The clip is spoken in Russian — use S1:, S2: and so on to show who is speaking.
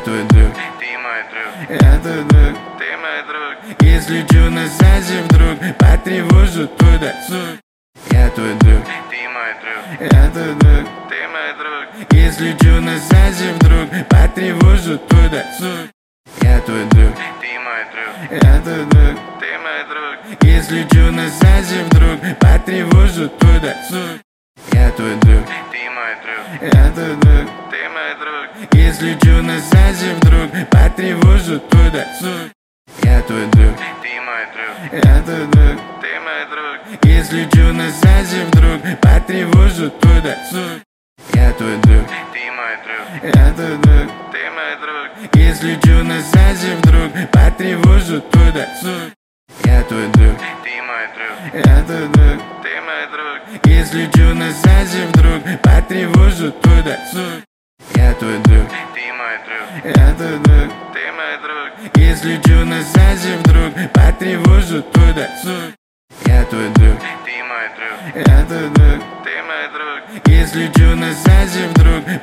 S1: твой друг,
S2: ты мой друг,
S1: я твой друг,
S2: ты мой друг.
S1: если лечу на саде вдруг потревожу твой досуг. Я твой друг,
S2: Ты мой друг,
S1: я твой друг,
S2: ты мой друг.
S1: если лечу на саде вдруг потревожу твой досуг. Я твой друг,
S2: Ты мой друг,
S1: я твой друг,
S2: ты мой друг.
S1: если лечу на саде вдруг потревожу твой досуг. Я твой друг,
S2: Ты мой друг,
S1: я твой друг,
S2: ты мой друг.
S1: если лечу на саде вдруг потревожу твой досуг. Я твой друг,
S2: Ты мой друг,
S1: я твой друг,
S2: ты мой друг.
S1: если лечу на саде вдруг потревожу твой досуг. Я твой друг,
S2: Ты мой друг,
S1: я твой друг,
S2: ты мой друг.
S1: если лечу на саде вдруг потревожу твой досуг. Я твой друг,
S2: Ты мой друг,
S1: я твой друг,
S2: ты мой друг.
S1: если лечу на саде вдруг потревожу твой досуг. Я твой друг,
S2: Ты мой друг,
S1: я твой друг,
S2: ты мой друг.
S1: если лечу на саде вдруг потревожу твой досуг. Я твой друг,
S2: Ты мой друг,
S1: я твой друг,
S2: ты мой друг.
S1: если лечу на саде вдруг